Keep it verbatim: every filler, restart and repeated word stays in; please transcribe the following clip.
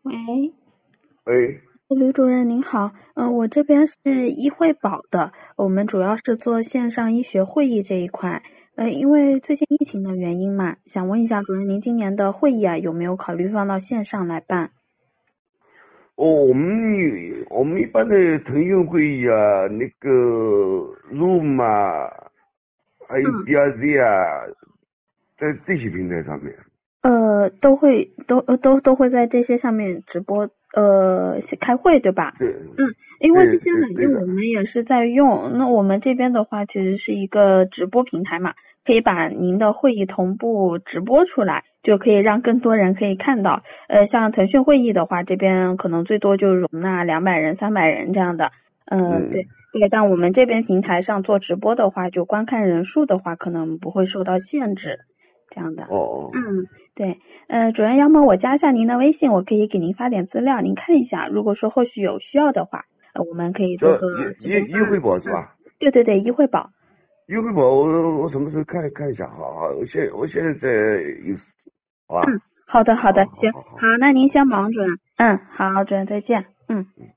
喂， 喂， 吕主任您好，嗯、我这边是医惠保的，我们主要是做线上医学会议这一块。呃，因为最近疫情的原因嘛，想问一下主任，您今年的会议啊有没有考虑放到线上来办？ 哦，我们我们一般的腾讯会议啊，那个 Zoom 啊，还有嗯， B R Z 啊，在这些平台上面。 呃，都会都呃都都会在这些上面直播，呃，开会对吧？ 对嗯，因为这对些软件对对的。 我们也是在用，那我们这边的话其实是一个直播平台嘛，可以把您的会议同步直播出来，就可以让更多人可以看到。呃，像腾讯会议的话，这边可能最多就容纳两百人、三百人这样的。呃， 嗯， 对对，但我们这边平台上做直播的话，就观看人数的话，可能不会受到限制，这样的。 哦哦， 嗯，对，呃，主任，要么我加一下您的微信，我可以给您发点资料，您看一下。如果说后续有需要的话，呃，我们可以做个叫医直播方案。 医医惠保是嗯， 吧？ 对对对，医惠保。 医惠保我我什么时候看看一下？好好，我现我现在在有事，好吧？ 嗯，好的好的， 好好行， 好好好，那您好， 先忙，主任。嗯，好，主任再见。嗯。 嗯。